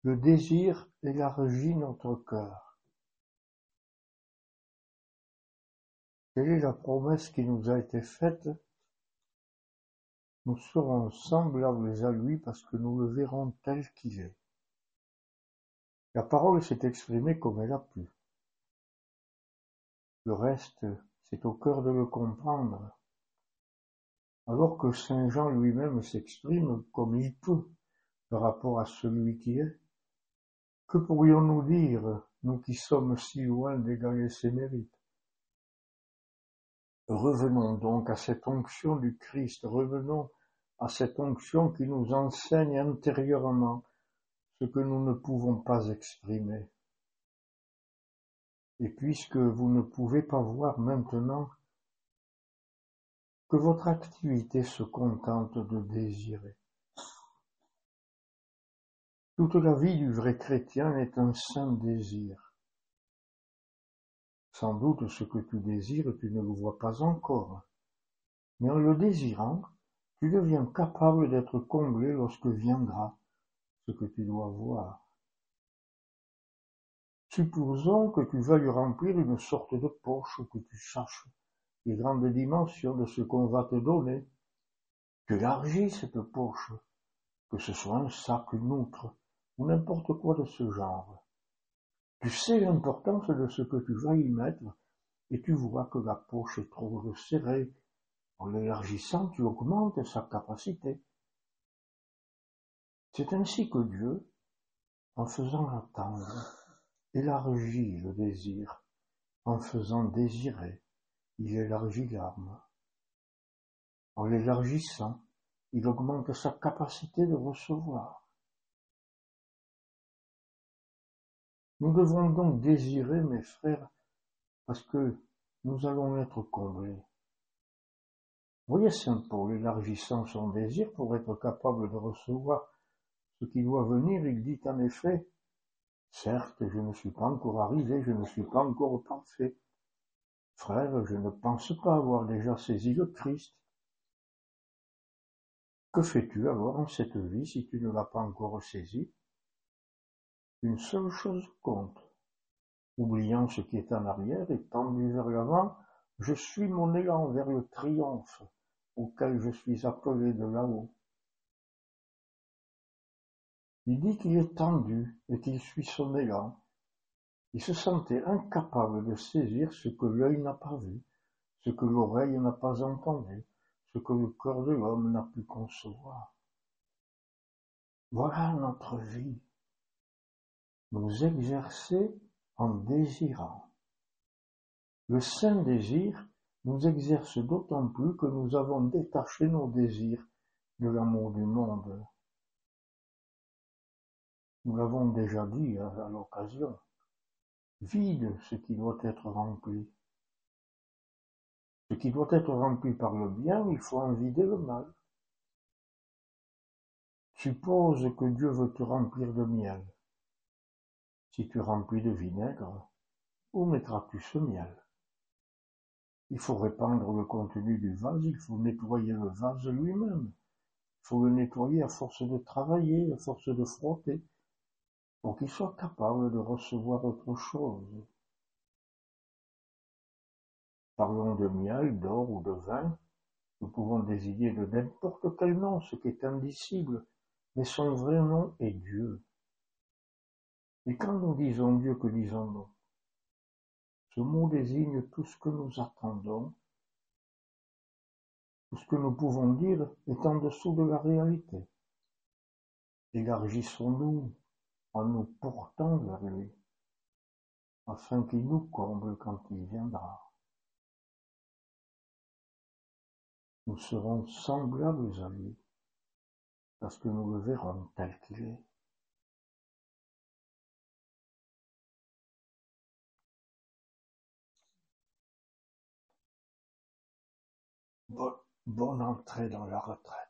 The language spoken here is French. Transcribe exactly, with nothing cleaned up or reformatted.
Le désir élargit notre cœur. Quelle est la promesse qui nous a été faite? Nous serons semblables à lui parce que nous le verrons tel qu'il est. La parole s'est exprimée comme elle a pu. Le reste, c'est au cœur de le comprendre. Alors que Saint Jean lui-même s'exprime comme il peut par rapport à celui qui est, que pourrions-nous dire, nous qui sommes si loin d'égaler ses mérites? Revenons donc à cette onction du Christ, revenons à cette onction qui nous enseigne intérieurement ce que nous ne pouvons pas exprimer. Et puisque vous ne pouvez pas voir maintenant, que votre activité se contente de désirer. Toute la vie du vrai chrétien est un saint désir. Sans doute ce que tu désires, tu ne le vois pas encore, mais en le désirant, tu deviens capable d'être comblé lorsque viendra ce que tu dois voir. Supposons que tu veuilles remplir une sorte de poche, que tu saches les grandes dimensions de ce qu'on va te donner. Tu élargis cette poche, que ce soit un sac, une outre, ou n'importe quoi de ce genre. Tu sais l'importance de ce que tu vas y mettre, et tu vois que la poche est trop serrée. En l'élargissant, tu augmentes sa capacité. C'est ainsi que Dieu, en faisant attendre, élargit le désir. En faisant désirer, il élargit l'âme. En l'élargissant, il augmente sa capacité de recevoir. Nous devons donc désirer, mes frères, parce que nous allons être comblés. Voyez Saint Paul élargissant son désir pour être capable de recevoir ce qui doit venir, il dit en effet, « Certes, je ne suis pas encore arrivé, je ne suis pas encore parfait. Frère, je ne pense pas avoir déjà saisi le Christ. » Que fais-tu alors en cette vie si tu ne l'as pas encore saisi? Une seule chose compte. Oubliant ce qui est en arrière et tendu vers l'avant, je suis mon élan vers le triomphe auquel je suis appelé de là-haut. Il dit qu'il est tendu et qu'il suit son élan. Il se sentait incapable de saisir ce que l'œil n'a pas vu, ce que l'oreille n'a pas entendu, ce que le cœur de l'homme n'a pu concevoir. Voilà notre vie. Nous exercer en désirant. Le saint désir nous exerce d'autant plus que nous avons détaché nos désirs de l'amour du monde. Nous l'avons déjà dit à, à l'occasion. Vide ce qui doit être rempli. Ce qui doit être rempli par le bien, il faut en vider le mal. Suppose que Dieu veut te remplir de miel. Si tu remplis de vinaigre, où mettras-tu ce miel? Il faut répandre le contenu du vase, il faut nettoyer le vase lui-même. Il faut le nettoyer à force de travailler, à force de frotter, pour qu'il soit capable de recevoir autre chose. Parlons de miel, d'or ou de vin, nous pouvons désigner de n'importe quel nom ce qui est indicible, mais son vrai nom est Dieu. Et quand nous disons Dieu, que disons-nous? Ce mot désigne tout ce que nous attendons, tout ce que nous pouvons dire est en dessous de la réalité. Élargissons-nous en nous portant vers lui, afin qu'il nous comble quand il viendra. Nous serons semblables à lui, parce que nous le verrons tel qu'il est. Bon, bonne entrée dans la retraite.